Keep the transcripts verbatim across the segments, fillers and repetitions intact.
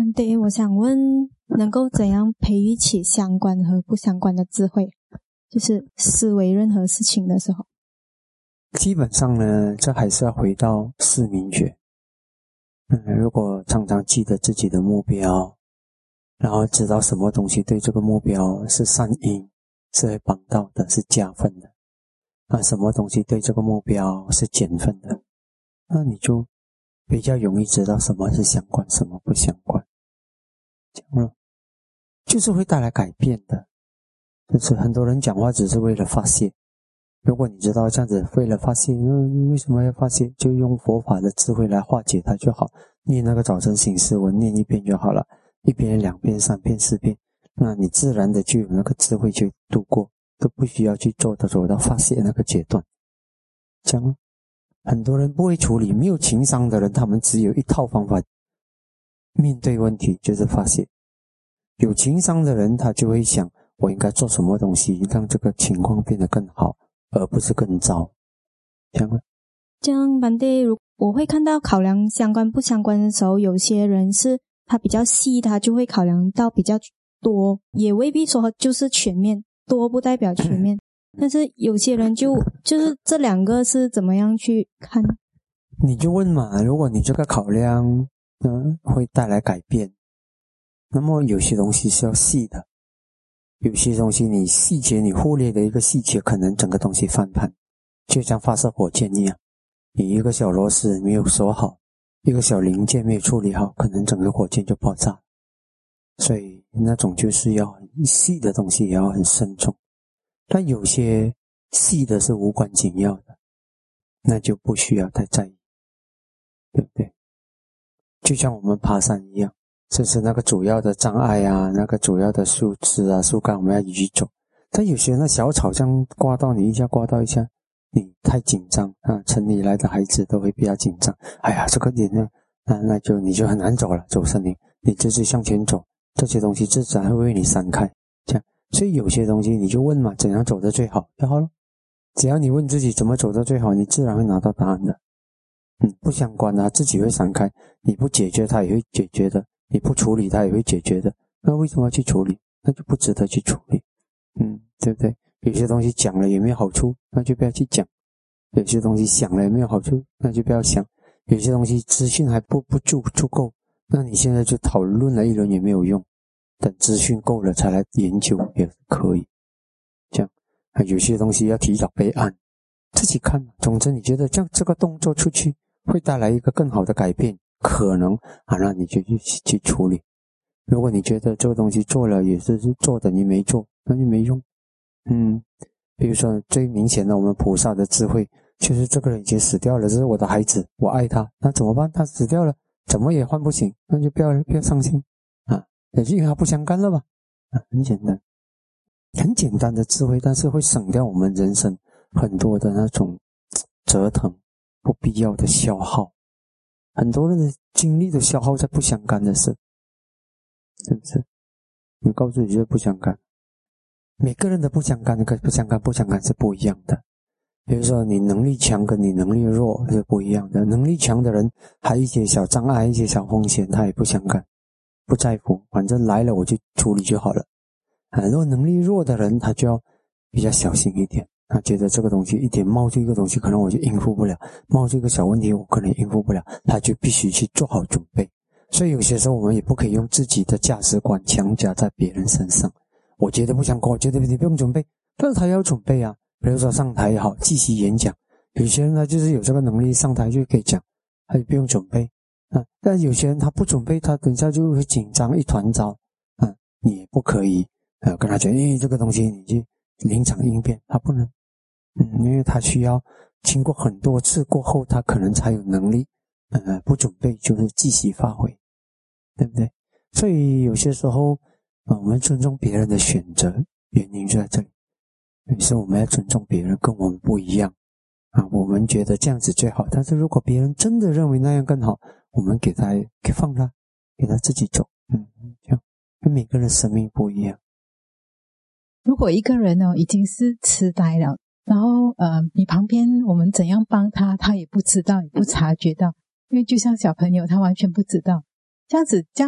文迪，我想问，能够怎样培育起相关和不相关的智慧？就是思维任何事情的时候。 基本上呢，这还是要回到四明觉。嗯，如果常常记得自己的目标，然后知道什么东西对这个目标是善因，是会帮到的，是加分的，啊，什么东西对这个目标是减分的，那你就比较容易知道什么是相关，什么不相关。这样了，就是会带来改变的。就是很多人讲话只是为了发泄，如果你知道这样子为了发泄，嗯，为什么要发泄？就用佛法的智慧来化解它就好。念那个早晨醒思文，念一遍就好了，一遍、两遍、三遍、四遍，那你自然的就有那个智慧去度过，都不需要去做到走到发泄那个阶段。这样，很多人不会处理，没有情商的人，他们只有一套方法面对问题，就是发泄。有情商的人，他就会想，我应该做什么东西让这个情况变得更好，而不是更糟。这样吗？ 这样班弟，我会看到考量相关不相关的时候，有些人是他比较细，他就会考量到比较多，也未必说就是全面，多不代表全面。但是有些人就就是这两个是怎么样去看？ 你就问嘛，如果你这个考量嗯会带来改变，那么有些东西是要细的，有些东西你细节你忽略的一个细节，可能整个东西翻盘，就像发射火箭一样，你一个小螺丝没有锁好，一个小零件没有处理好，可能整个火箭就爆炸。所以那种就是要很细的东西也要很慎重，但有些细的是无关紧要的，那就不需要太在意，对不对？就像我们爬山一样，就是那个主要的障碍啊，那个主要的树枝啊树干我们要移走，但有些那小草这样刮到你一下刮到一下，你太紧张啊，城里来的孩子都会比较紧张，哎呀这个点呢，那那就你就很难走了，走森林你直直向前走，这些东西自然会为你闪开，这样。所以有些东西你就问嘛，怎样走得最好就好了，只要你问自己怎么走得最好，你自然会拿到答案的。嗯，不相关的，自己会闪开，你不解决它也会解决的，你不处理它也会解决的，那为什么要去处理？那就不值得去处理。嗯，对不对？有些东西讲了也没有好处，那就不要去讲，有些东西想了也没有好处，那就不要想，有些东西资讯还不不足足够，那你现在就讨论了一轮也没有用，等资讯够了才来研究也可以。这样有些东西要提早备案，自己看。总之你觉得这样这个动作出去会带来一个更好的改变，可能啊，那你就去去处理。如果你觉得这个东西做了也是做的你没做，那就没用。嗯，比如说最明显的我们菩萨的智慧，就是这个人已经死掉了，这是我的孩子，我爱他，那怎么办？他死掉了怎么也换不醒，那就不要不要伤心啊，也就因为他不相干了吧。啊，很简单很简单的智慧，但是会省掉我们人生很多的那种折腾，不必要的消耗，很多人的精力都消耗在不相干的事，是不是？你告诉你这不相干，每个人的不相干跟不相干不相干是不一样的。比如说你能力强跟你能力弱是不一样的，能力强的人还有一些小障碍一些小风险他也不相干，不在乎，反正来了我就处理就好了。啊，如果能力弱的人他就要比较小心一点，他觉得这个东西一点冒出一个东西可能我就应付不了，冒出一个小问题我可能应付不了，他就必须去做好准备。所以有些时候我们也不可以用自己的价值观强加在别人身上，我觉得不相关，我觉得你不用准备，但是他要准备啊。比如说上台也好，继续演讲，有些人他就是有这个能力上台就可以讲，他也不用准备啊。但有些人他不准备，他等一下就会紧张一团糟啊，你也不可以呃跟他讲，诶，这个东西你去临场应变，他不能，嗯，因为他需要经过很多次过后，他可能才有能力，呃，不准备就是继续发挥，对不对？所以有些时候，呃，我们尊重别人的选择，原因就在这里。于是我们要尊重别人跟我们不一样啊，我们觉得这样子最好，但是如果别人真的认为那样更好，我们给他给放他，给他自己走，嗯，这样，因为每个人生命不一样。 如果一个人呢已经是痴呆了，然后呃，你旁边我们怎样帮他，他也不知道，也不察觉到，因为就像小朋友他完全不知道，这样子这样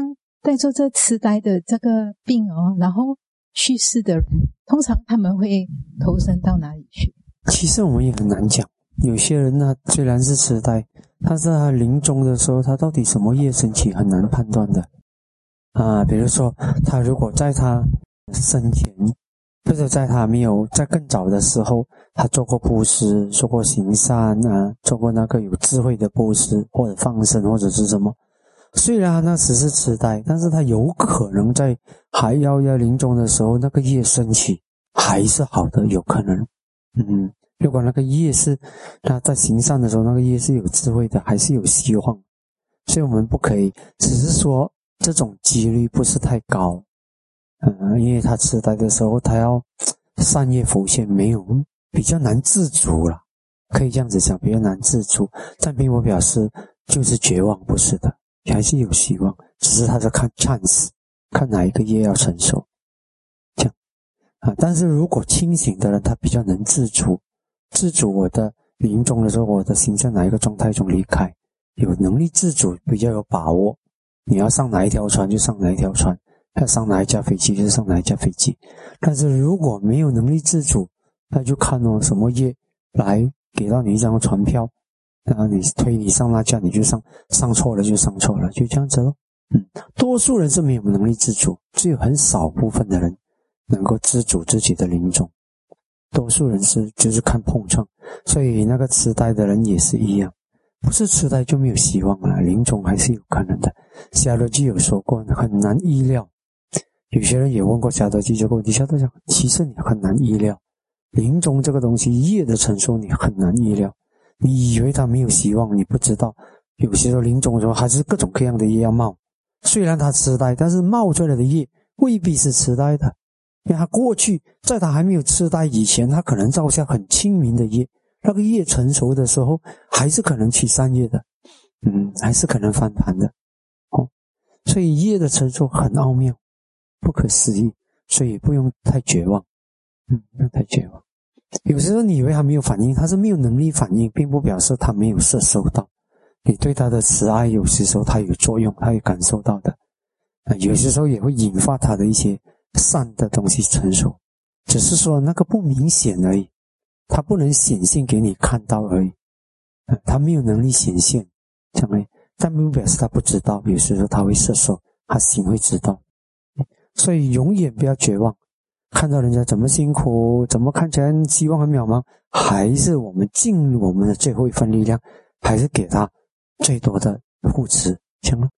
带着这痴呆的这个病哦，然后去世的人，通常他们会投身到哪里去？ 其实我们也很难讲，有些人呢虽然是痴呆，但是他临终的时候，他到底什么业升起很难判断的啊。比如说，他如果在他生前，或者在他没有在更早的时候，他做过布施，做过行善啊，做过那个有智慧的布施，或者放生，或者是什么。虽然他那时是痴呆，但是他有可能在还要要临终的时候，那个业升起还是好的，有可能。嗯，如果那个业是他在行善的时候，那个业是有智慧的，还是有希望。所以我们不可以，只是说这种几率不是太高。嗯，因为他痴呆的时候，他要善业浮现，没有比较难自主了，可以这样子讲，比较难自主。但并不表示就是绝望，不是的，还是有希望，只是他在看 chance， 看哪一个业要承受，这样啊。但是如果清醒的人，他比较能自主，自主我的临终的时候，我的心在哪一个状态中离开，有能力自主，比较有把握。你要上哪一条船就上哪一条船。要上哪一架飞机就上哪一架飞机，但是如果没有能力自主，那就看哦什么业来给到你一张船票，然后你推你上那架你就上，上错了就上错了，就这样子咯。嗯，多数人是没有能力自主，只有很少部分的人能够自主自己的临终，多数人是就是看碰撞，所以那个痴呆的人也是一样。不是痴呆就没有希望了，临终还是有可能的。夏德基有说过，很难意料。有些人也问过夏德基这个问题，夏德讲，其实你很难意料，临终这个东西业的承受你很难意料。你以为他没有希望，你不知道，有些时候临终的时候还是各种各样的业要冒。虽然他痴呆，但是冒出来的业未必是痴呆的，因为他过去在他还没有痴呆以前，他可能造下很清明的业，那个业成熟的时候还是可能起善业的，嗯，还是可能翻盘的哦。所以业的承受很奥妙，不可思议，所以不用太绝望，嗯，不用太绝望。有时候你以为他没有反应，他是没有能力反应，并不表示他没有摄受到。你对他的慈爱，有些时候他有作用，他有感受到的，啊，有些时候也会引发他的一些善的东西承受，只是说那个不明显而已，他不能显现给你看到而已，啊，他没有能力显现，这样而已。但并不表示他不知道，有时候他会摄受，他心会知道。所以永远不要绝望，看到人家怎么辛苦，怎么看起来希望很渺茫，还是我们尽我们的最后一份力量，还是给他最多的护持，行了。